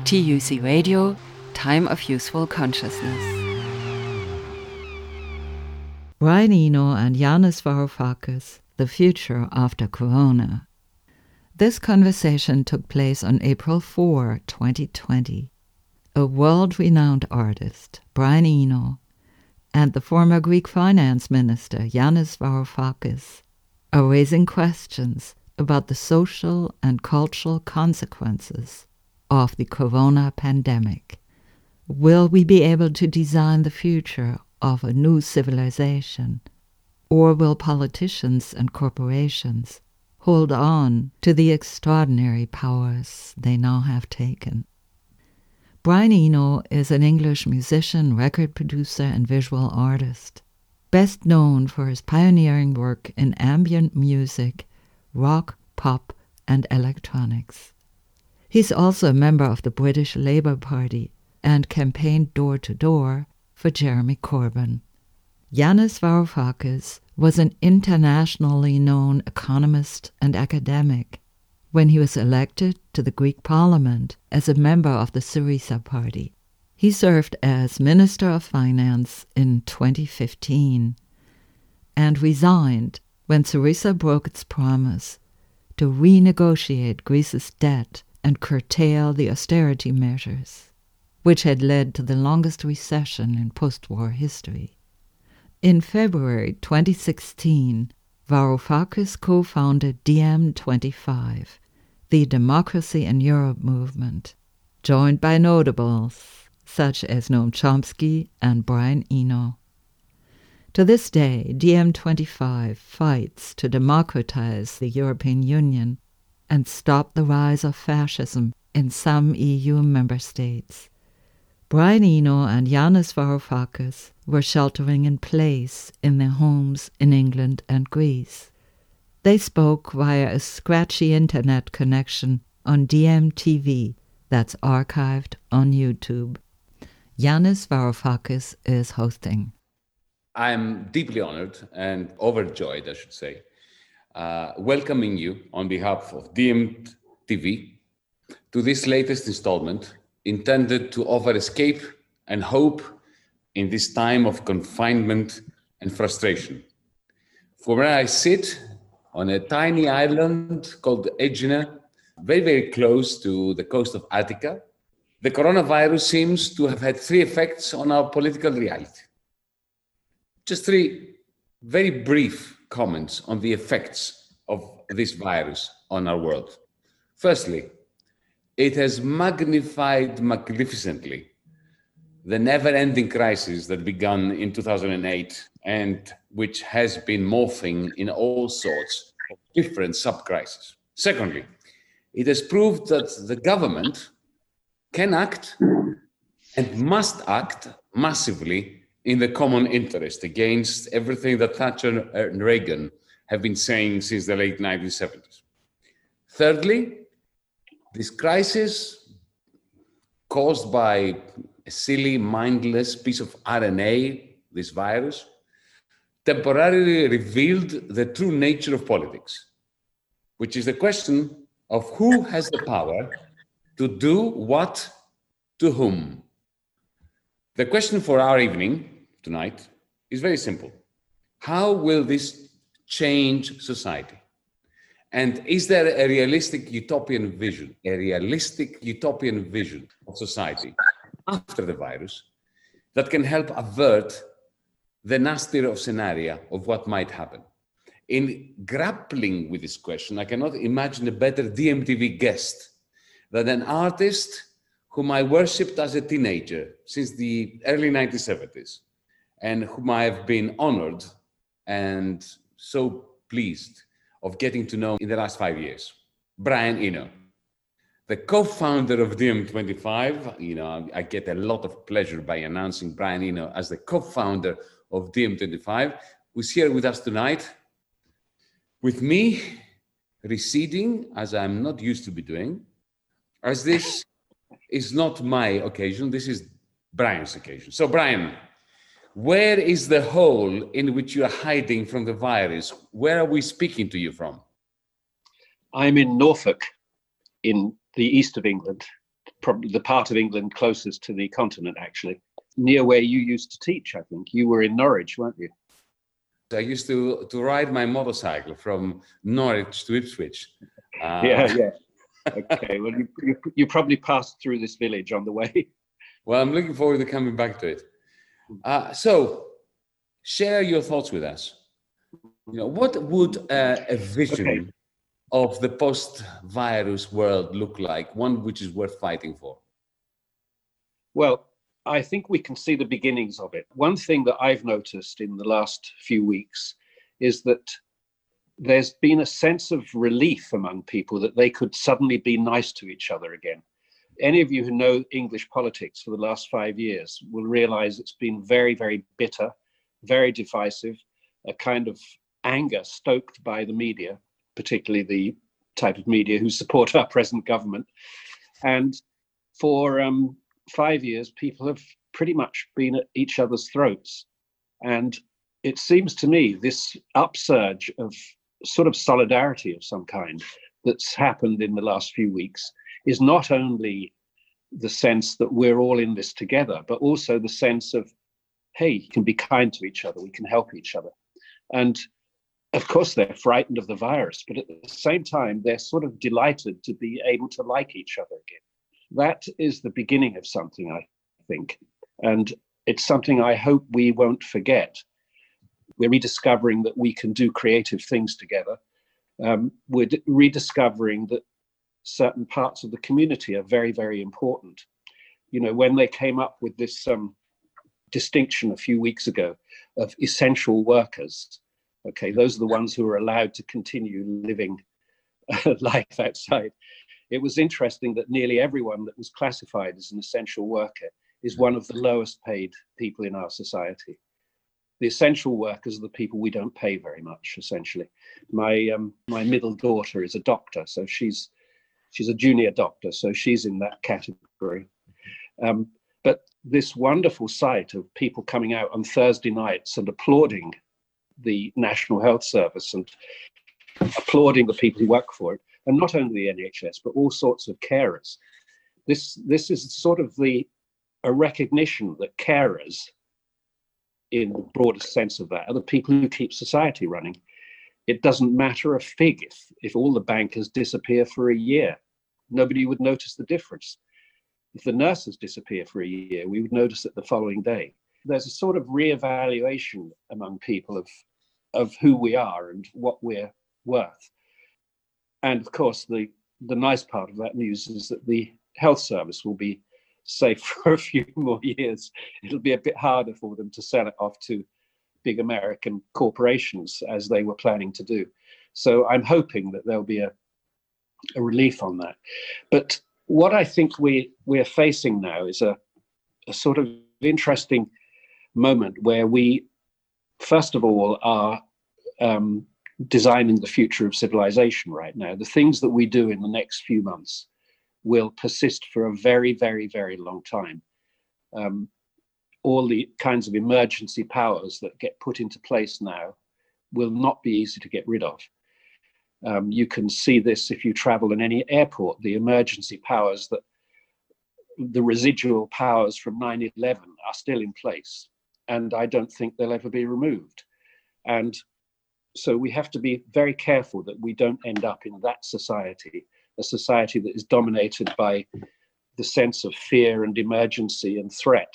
TUC Radio, Time of Useful Consciousness. Brian Eno and Yanis Varoufakis, The Future After Corona. This conversation took place on April 4, 2020. A world-renowned artist, Brian Eno, and the former Greek finance minister, Yanis Varoufakis, are raising questions about the social and cultural consequences of the corona pandemic. Will we be able to design the future of a new civilization, or will politicians and corporations hold on to the extraordinary powers they now have taken? Brian Eno is an English musician, record producer, and visual artist, best known for his pioneering work in ambient music, rock, pop, and electronics. He's also a member of the British Labour Party and campaigned door-to-door for Jeremy Corbyn. Yanis Varoufakis was an internationally known economist and academic when he was elected to the Greek parliament as a member of the Syriza party. He served as Minister of Finance in 2015 and resigned when Syriza broke its promise to renegotiate Greece's debt and curtail the austerity measures, which had led to the longest recession in post-war history. In February 2016, Varoufakis co-founded DiEM25, the Democracy in Europe movement, joined by notables such as Noam Chomsky and Brian Eno. To this day, DiEM25 fights to democratize the European Union and stop the rise of fascism in some EU member states. Brian Eno and Yanis Varoufakis were sheltering in place in their homes in England and Greece. They spoke via a scratchy internet connection on DiEM-TV that's archived on YouTube. Yanis Varoufakis is hosting. I'm deeply honored and overjoyed, I should say, welcoming you on behalf of DiEM-TV to this latest installment intended to offer escape and hope in this time of confinement and frustration. From where I sit on a tiny island called Aegina, very, very close to the coast of Attica, the coronavirus seems to have had three effects on our political reality. Just three very brief comments on the effects of this virus on our world. Firstly, it has magnified magnificently the never-ending crisis that began in 2008 and which has been morphing in all sorts of different sub-crises. Secondly, it has proved that the government can act and must act massively in the common interest against everything that Thatcher and Reagan have been saying since the late 1970s. Thirdly, this crisis caused by a silly, mindless piece of RNA, this virus, temporarily revealed the true nature of politics, which is the question of who has the power to do what to whom. The question for our evening tonight is very simple. How will this change society? And is there a realistic utopian vision of society after the virus that can help avert the nastier of scenario of what might happen? In grappling with this question, I cannot imagine a better DiEM-TV guest than an artist whom I worshipped as a teenager since the early 1970s, and whom I have been honored and so pleased of getting to know in the last 5 years, Brian Eno, the co-founder of DiEM25. I get a lot of pleasure by announcing Brian Eno as the co-founder of DiEM25, who's here with us tonight, with me receding, as I'm not used to be doing, as this is not my occasion, this is Brian's occasion. So Brian, where is the hole in which you are hiding from the virus? Where are we speaking to you from? I'm in Norfolk, in the east of England, probably the part of England closest to the continent, actually, near where you used to teach, I think. You were in Norwich, weren't you? I used to ride my motorcycle from Norwich to Ipswich. Yeah. Okay, well, you probably passed through this village on the way. Well, I'm looking forward to coming back to it. So, share your thoughts with us. What would a vision of the post-virus world look like? One which is worth fighting for? Well, I think we can see the beginnings of it. One thing that I've noticed in the last few weeks is that there's been a sense of relief among people that they could suddenly be nice to each other again. Any of you who know English politics for the last 5 years will realize it's been very, very bitter, very divisive, a kind of anger stoked by the media, particularly the type of media who support our present government. And for 5 years, people have pretty much been at each other's throats. And it seems to me this upsurge of sort of solidarity of some kind that's happened in the last few weeks is not only the sense that we're all in this together, but also the sense of, hey, you can be kind to each other, we can help each other. And of course, they're frightened of the virus, but at the same time, they're sort of delighted to be able to like each other again. That is the beginning of something, I think. And it's something I hope we won't forget. We're rediscovering that we can do creative things together. We're rediscovering that certain parts of the community are very, very important. When they came up with this distinction a few weeks ago of essential workers, okay, those are the ones who are allowed to continue living life outside. It was interesting that nearly everyone that was classified as an essential worker is one of the lowest paid people in our society. The essential workers are the people we don't pay very much, essentially. My middle daughter is a doctor, so she's a junior doctor, so she's in that category. But this wonderful sight of people coming out on Thursday nights and applauding the National Health Service and applauding the people who work for it, and not only the NHS, but all sorts of carers. This is sort of a recognition that carers, in the broadest sense of that, are the people who keep society running. It doesn't matter a fig if all the bankers disappear for a year. Nobody would notice the difference. If the nurses disappear for a year, we would notice it the following day. There's a sort of reevaluation among people of who we are and what we're worth. And of course, the nice part of that news is that the health service will be safe for a few more years. It'll be a bit harder for them to sell it off to big American corporations as they were planning to do. So I'm hoping that there'll be a relief on that. But what I think we're facing now is a sort of interesting moment where we, first of all, are designing the future of civilization right now. The things that we do in the next few months will persist for a very, very, very long time. All the kinds of emergency powers that get put into place now will not be easy to get rid of. You can see this if you travel in any airport, the emergency powers, that the residual powers from 9/11 are still in place, and I don't think they'll ever be removed. And so we have to be very careful that we don't end up in that society, a society that is dominated by the sense of fear and emergency and threat.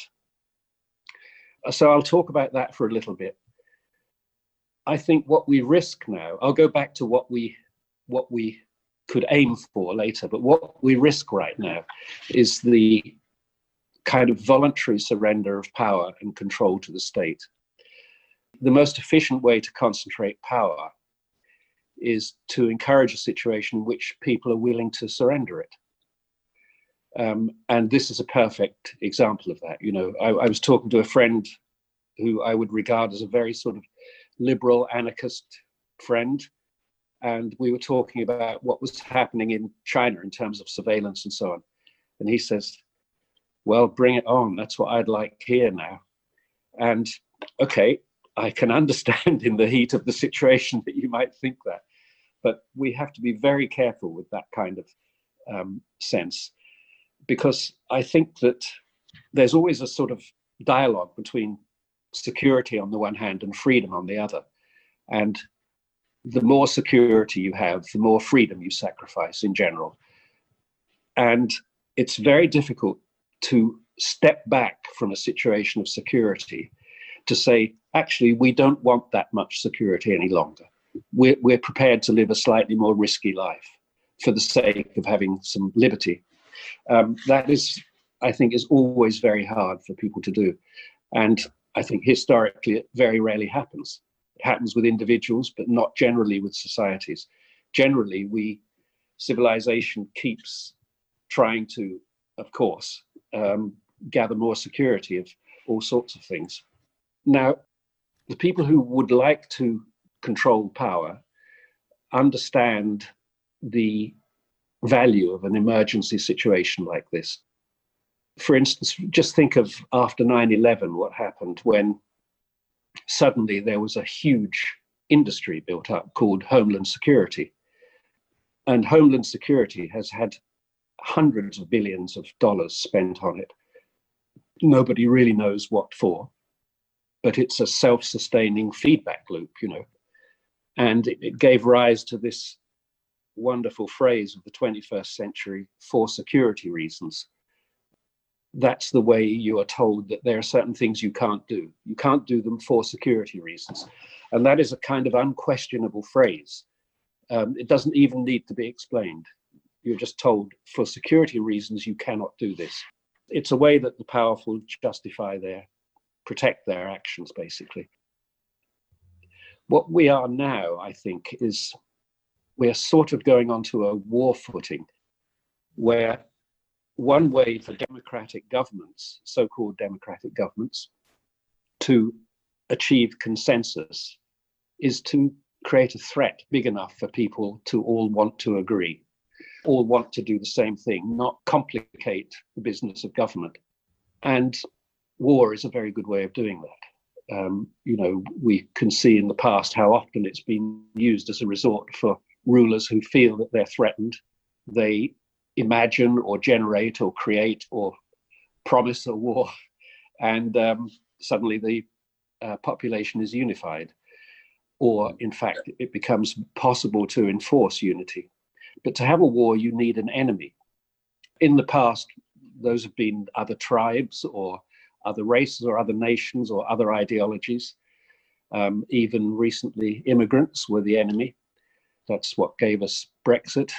So I'll talk about that for a little bit. I think what we risk now, I'll go back to what we could aim for later, but what we risk right now is the kind of voluntary surrender of power and control to the state. The most efficient way to concentrate power is to encourage a situation in which people are willing to surrender it. And this is a perfect example of that. I was talking to a friend who I would regard as a very sort of liberal anarchist friend, and we were talking about what was happening in China in terms of surveillance and so on. And he says, well, bring it on. That's what I'd like here now. And okay, I can understand in the heat of the situation that you might think that, but we have to be very careful with that kind of sense, because I think that there's always a sort of dialogue between security on the one hand and freedom on the other. And the more security you have, the more freedom you sacrifice in general. And it's very difficult to step back from a situation of security to say, actually, we don't want that much security any longer. We're prepared to live a slightly more risky life for the sake of having some liberty. That is, I think, is always very hard for people to do. And I think historically, it very rarely happens. It happens with individuals, but not generally with societies. Generally, civilization keeps trying to, of course, gather more security of all sorts of things. Now, the people who would like to control power understand the value of an emergency situation like this. For instance, just think of after 9/11, what happened when suddenly there was a huge industry built up called Homeland Security. And Homeland Security has had hundreds of billions of dollars spent on it. Nobody really knows what for, but it's a self-sustaining feedback loop, and it gave rise to this wonderful phrase of the 21st century, for security reasons. That's the way you are told that there are certain things you can't do. You can't do them for security reasons. And that is a kind of unquestionable phrase. It doesn't even need to be explained. You're just told, for security reasons, you cannot do this. It's a way that the powerful protect their actions, basically. What we are now, I think, is we're sort of going onto a war footing where one way for democratic governments, so-called democratic governments, to achieve consensus is to create a threat big enough for people to all want to agree, all want to do the same thing, not complicate the business of government. And war is a very good way of doing that. We can see in the past how often it's been used as a resort for rulers who feel that they're threatened. They imagine or generate or create or promise a war, and suddenly the population is unified. Or, in fact, it becomes possible to enforce unity. But to have a war, you need an enemy. In the past, those have been other tribes or other races or other nations or other ideologies. Even recently, immigrants were the enemy. That's what gave us Brexit.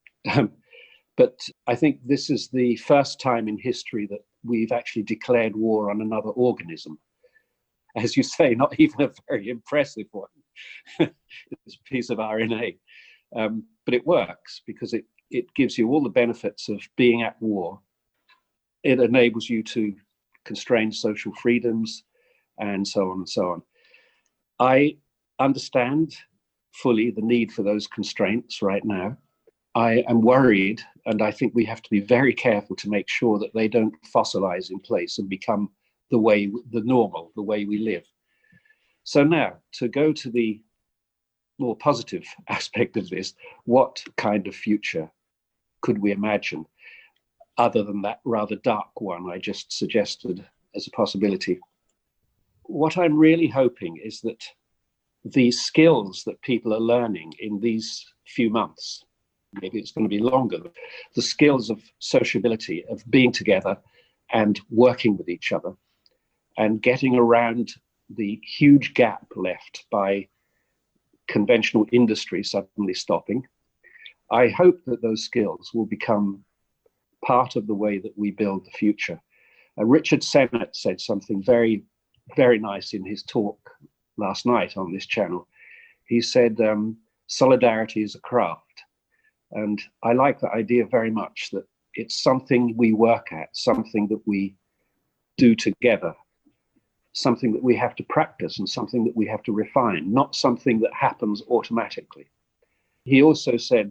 But I think this is the first time in history that we've actually declared war on another organism. As you say, not even a very impressive one. It's a piece of RNA. But it works because it gives you all the benefits of being at war. It enables you to constrain social freedoms and so on and so on. I understand fully the need for those constraints right now. I am worried, and I think we have to be very careful to make sure that they don't fossilize in place and become the way we live. So now, to go to the more positive aspect of this, what kind of future could we imagine other than that rather dark one I just suggested as a possibility? What I'm really hoping is that the skills that people are learning in these few months, maybe it's going to be longer, the skills of sociability, of being together and working with each other and getting around the huge gap left by conventional industry suddenly stopping. I hope that those skills will become part of the way that we build the future. Richard Sennett said something very, very nice in his talk last night on this channel. He said, solidarity is a craft. And I like the idea very much that it's something we work at, something that we do together, something that we have to practice and something that we have to refine, not something that happens automatically. He also said,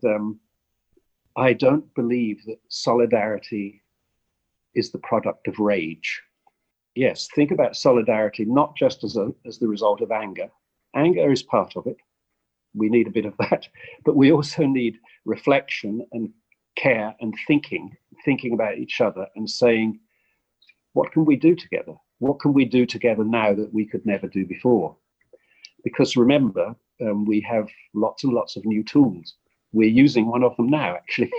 I don't believe that solidarity is the product of rage. Yes, think about solidarity not just as the result of anger. Anger is part of it. We need a bit of that, but we also need reflection and care and thinking about each other and saying, what can we do together? What can we do together now that we could never do before? Because remember, we have lots and lots of new tools. We're using one of them now, actually.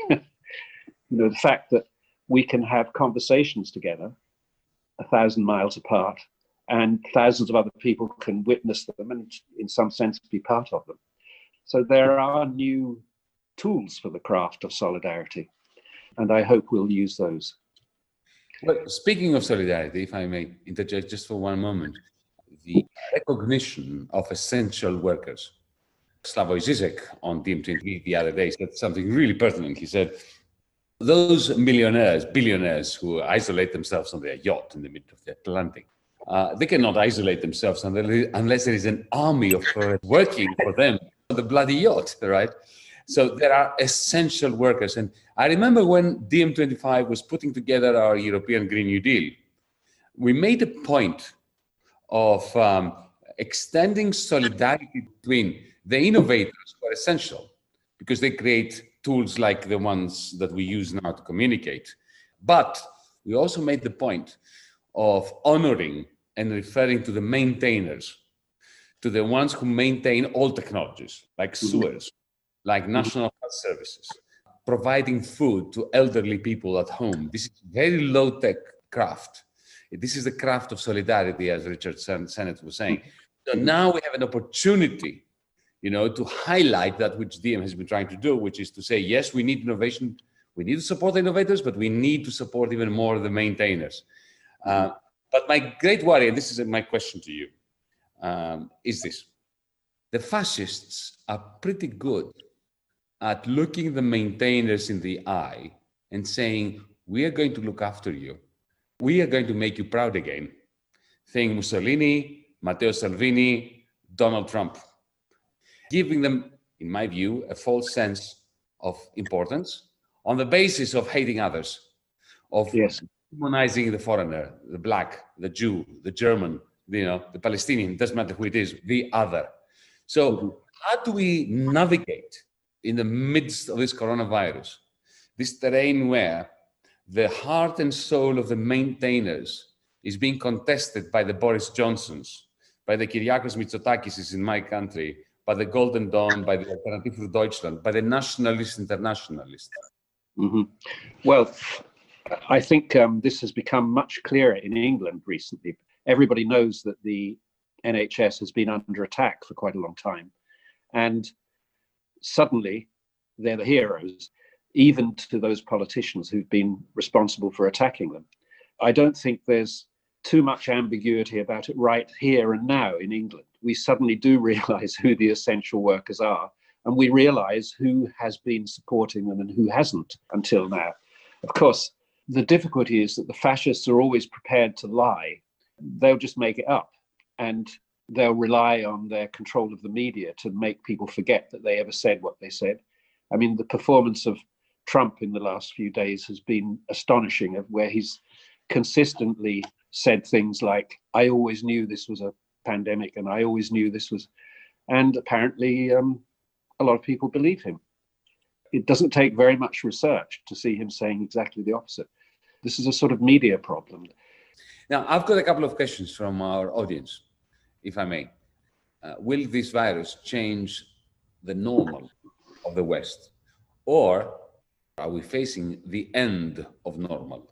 The fact that we can have conversations together 1,000 miles apart and thousands of other people can witness them and in some sense be part of them. So there are new tools for the craft of solidarity, and I hope we'll use those. Well, speaking of solidarity, if I may interject just for one moment, the recognition of essential workers. Slavoj Žižek on DiEM the other day said something really pertinent. He said, those millionaires, billionaires who isolate themselves on their yacht in the middle of the Atlantic, they cannot isolate themselves unless there is an army of working for them on the bloody yacht, right? So there are essential workers. And I remember when DiEM25 was putting together our European Green New Deal, we made a point of extending solidarity between the innovators who are essential because they create tools like the ones that we use now to communicate. But we also made the point of honoring and referring to the maintainers, to the ones who maintain all technologies, like sewers, like national health services, providing food to elderly people at home. This is very low-tech craft. This is the craft of solidarity, as Richard Sennett was saying. So now we have an opportunity, to highlight that which DiEM has been trying to do, which is to say, yes, we need innovation. We need to support the innovators, but we need to support even more the maintainers. But my great worry, and this is my question to you, is this. The fascists are pretty good at looking the maintainers in the eye and saying, we are going to look after you. We are going to make you proud again. Think Mussolini, Matteo Salvini, Donald Trump. Giving them, in my view, a false sense of importance on the basis of hating others, of demonizing the foreigner, the black, the Jew, the German, the Palestinian, doesn't matter who it is, the other. So how do we navigate in the midst of this coronavirus, this terrain where the heart and soul of the maintainers is being contested by the Boris Johnsons, by the Kyriakos Mitsotakis in my country, by the Golden Dawn, by the Alternative für Deutschland, by the nationalist internationalists? Well, I think this has become much clearer in England recently. Everybody knows that the NHS has been under attack for quite a long time. And suddenly they're the heroes, even to those politicians who've been responsible for attacking them. I don't think there's too much ambiguity about it right here and now in England. We suddenly do realize who the essential workers are, and we realize who has been supporting them and who hasn't until now. Of course, the difficulty is that the fascists are always prepared to lie. They'll just make it up, and they'll rely on their control of the media to make people forget that they ever said what they said. I mean, the performance of Trump in the last few days has been astonishing, of where he's consistently said things like, I always knew this was a pandemic and I always knew this was, and apparently a lot of people believe him. It doesn't take very much research to see him saying exactly the opposite. This is a sort of media problem. Now, I've got a couple of questions from our audience, if I may. Will this virus change the normal of the West? Or are we facing the end of normal?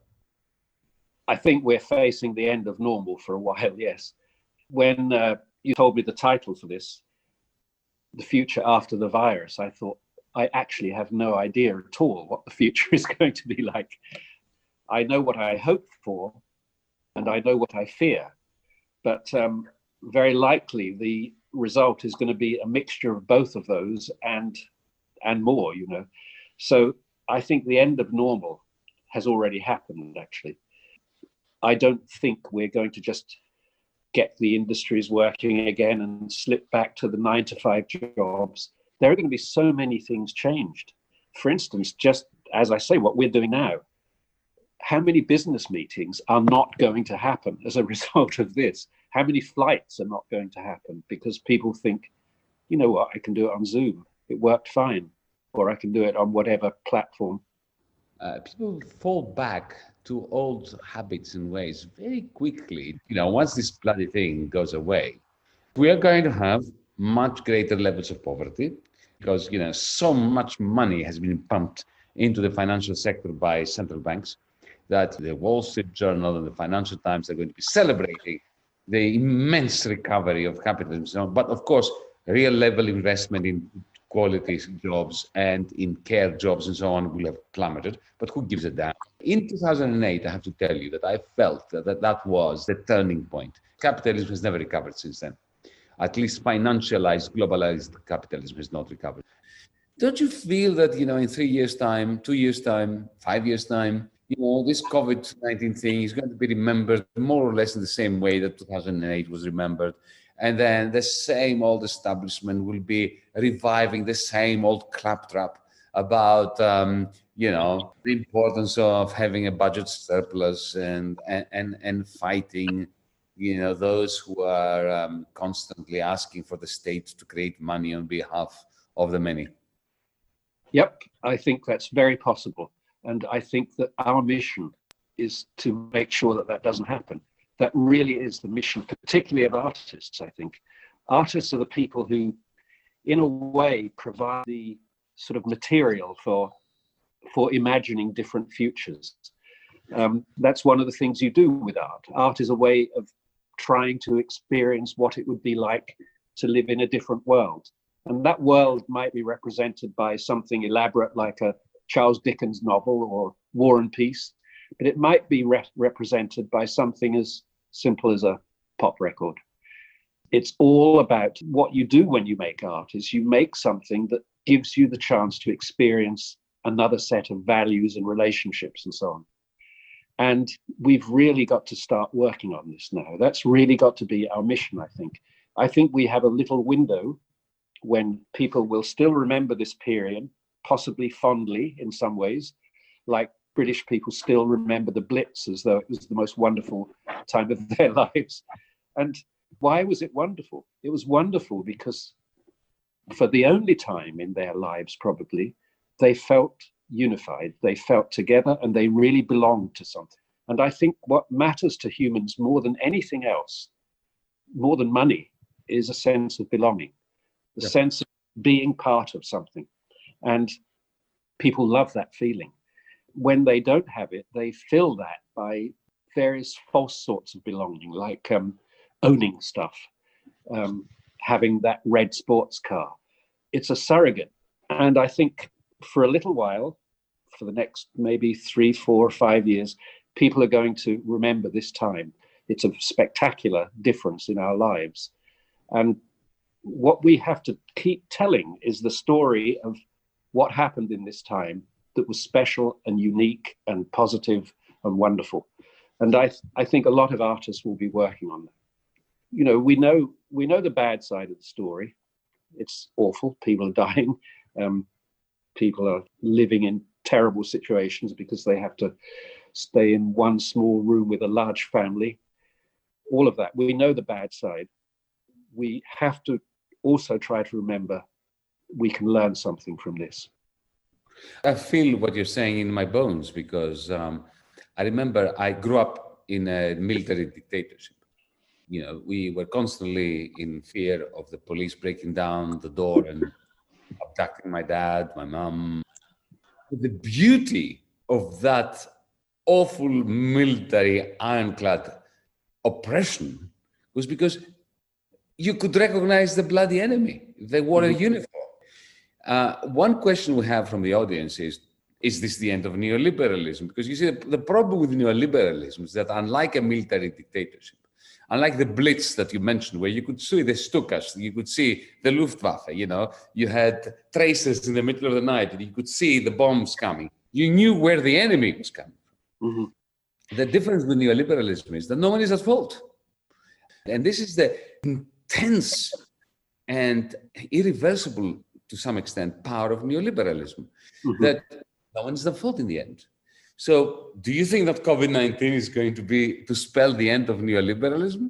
I think we're facing the end of normal for a while, yes. When you told me the title for this, The Future After the Virus, I thought, I actually have no idea at all what the future is going to be like. I know what I hope for, and I know what I fear. But very likely the result is going to be a mixture of both of those and more, So I think the end of normal has already happened, actually. I don't think we're going to just get the industries working again and slip back to the 9-to-5 jobs. There are going to be so many things changed. For instance, just as I say, what we're doing now, how many business meetings are not going to happen as a result of this? How many flights are not going to happen because people think, you know what, I can do it on Zoom. It worked fine. Or I can do it on whatever platform people fall back to old habits and ways very quickly. Once this bloody thing goes away, we are going to have much greater levels of poverty because, so much money has been pumped into the financial sector by central banks that the Wall Street Journal and the Financial Times are going to be celebrating the immense recovery of capitalism. But of course, real level investment in quality jobs and in care jobs and so on will have plummeted. But who gives a damn? In 2008, I have to tell you that I felt that was the turning point. Capitalism has never recovered since then. At least financialized, globalized capitalism has not recovered. Don't you feel that, in 3 years' time, 2 years' time, 5 years' time, this COVID-19 thing is going to be remembered more or less in the same way that 2008 was remembered. And then the same old establishment will be reviving the same old claptrap about, the importance of having a budget surplus and fighting, those who are constantly asking for the state to create money on behalf of the many. Yep, I think that's very possible. And I think that our mission is to make sure that that doesn't happen. That really is the mission, particularly of artists, I think. Artists are the people who, in a way, provide the sort of material for imagining different futures. That's one of the things you do with art. Art is a way of trying to experience what it would be like to live in a different world. And that world might be represented by something elaborate like a Charles Dickens novel or War and Peace, but it might be represented by something as simple as a pop record. It's all about what you do when you make art, is you make something that gives you the chance to experience another set of values and relationships and so on. And we've really got to start working on this now. That's really got to be our mission, I think. I think we have a little window when people will still remember this period, possibly fondly in some ways, like British people still remember the Blitz as though it was the most wonderful time of their lives. And why was it wonderful? It was wonderful because for the only time in their lives, probably, they felt unified, they felt together, and they really belonged to something. And I think what matters to humans more than anything else, more than money, is a sense of belonging, the sense of being part of something. And people love that feeling. When they don't have it, they fill that by various false sorts of belonging, like owning stuff, having that red sports car. It's a surrogate. And I think for a little while, for the next maybe 3, 4, 5 years, people are going to remember this time. It's a spectacular difference in our lives. And what we have to keep telling is the story of what happened in this time that was special and unique and positive and wonderful. And I think a lot of artists will be working on that. You know, we know the bad side of the story. It's awful. People are dying. People are living in terrible situations because they have to stay in one small room with a large family. All of that. We know the bad side. We have to also try to remember we can learn something from this. I feel what you're saying in my bones because I remember I grew up in a military dictatorship. You know, we were constantly in fear of the police breaking down the door and abducting my dad, my mom. The beauty of that awful military ironclad oppression was because you could recognize the bloody enemy. They wore a uniform. One question we have from the audience is this the end of neoliberalism? Because you see, the problem with neoliberalism is that unlike a military dictatorship, unlike the Blitz that you mentioned, where you could see the Stukas, you could see the Luftwaffe, you know, you had tracers in the middle of the night, and you could see the bombs coming. You knew where the enemy was coming from. Mm-hmm. The difference with neoliberalism is that no one is at fault. And this is the intense and irreversible, to some extent, power of neoliberalism, that no one is at fault in the end. So do you think that COVID-19 is going to spell the end of neoliberalism?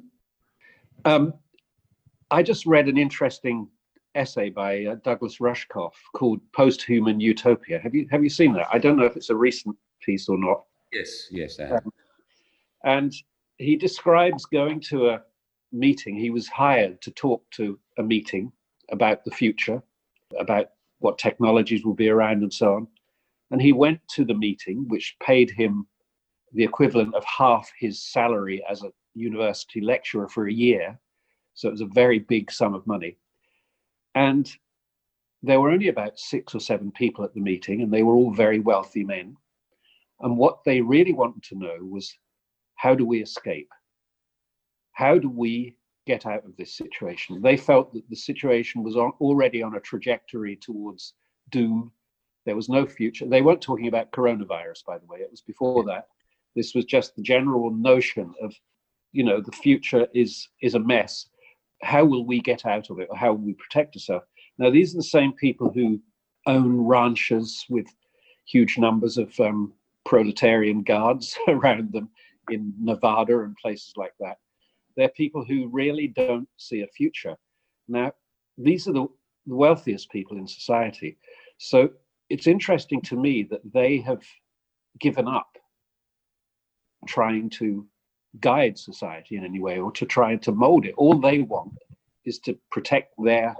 I just read an interesting essay by Douglas Rushkoff called Post-Human Utopia. Have you seen that? I don't know if it's a recent piece or not. Yes, I have. And he describes going to a meeting. He was hired to talk to a meeting about the future, about what technologies will be around and so on. And he went to the meeting, which paid him the equivalent of half his salary as a university lecturer for a year. So it was a very big sum of money. And there were only about 6 or 7 people at the meeting, and they were all very wealthy men. And what they really wanted to know was, how do we escape? How do we get out of this situation? They felt that the situation was already on a trajectory towards doom. There was no future. They weren't talking about coronavirus, by the way. It was before that. This was just the general notion of, the future is a mess. How will we get out of it? Or how will we protect ourselves? Now, these are the same people who own ranches with huge numbers of proletarian guards around them in Nevada and places like that. They're people who really don't see a future. Now, these are the wealthiest people in society. So it's interesting to me that they have given up trying to guide society in any way or to try to mold it. All they want is to protect their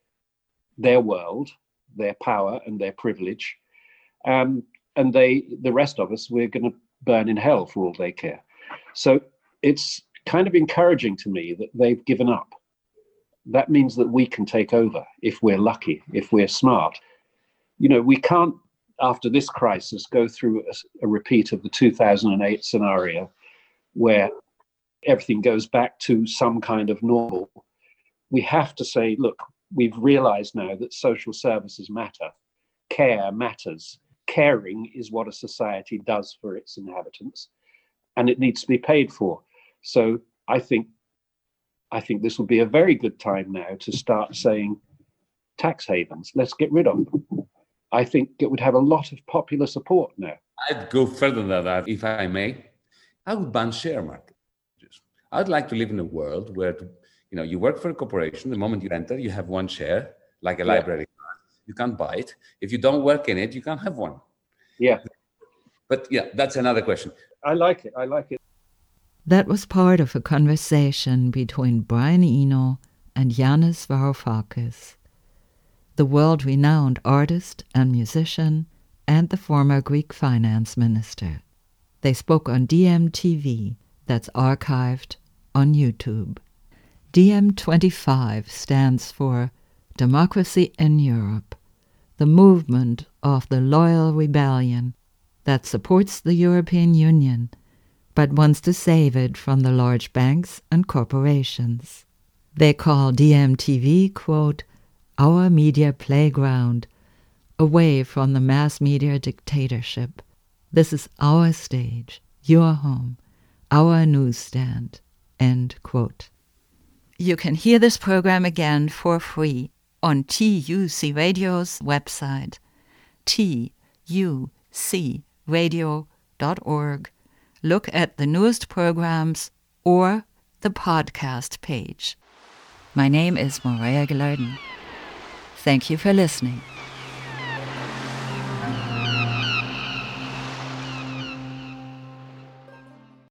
world, their power and their privilege. And the rest of us, we're going to burn in hell for all they care. So it's kind of encouraging to me that they've given up. That means that we can take over if we're lucky, if we're smart. We can't, after this crisis, go through a repeat of the 2008 scenario where everything goes back to some kind of normal. We have to say, look, we've realized now that social services matter. Care matters. Caring is what a society does for its inhabitants, and it needs to be paid for. So I think this will be a very good time now to start saying tax havens, let's get rid of them. I think it would have a lot of popular support now. I'd go further than that, if I may. I would ban share markets. I'd like to live in a world where, you work for a corporation. The moment you enter, you have one share, like a library. You can't buy it. If you don't work in it, you can't have one. Yeah. But that's another question. I like it. That was part of a conversation between Brian Eno and Yanis Varoufakis, the world-renowned artist and musician and the former Greek finance minister. They spoke on DMTV, that's archived on YouTube. DiEM25 stands for Democracy in Europe, the movement of the loyal rebellion that supports the European Union but wants to save it from the large banks and corporations. They call DMTV, quote, our media playground, away from the mass media dictatorship. This is our stage, your home, our newsstand, end quote. You can hear this program again for free on TUC Radio's website, tucradio.org. Look at the newest programs or the podcast page. My name is Morea Gilardin. Thank you for listening.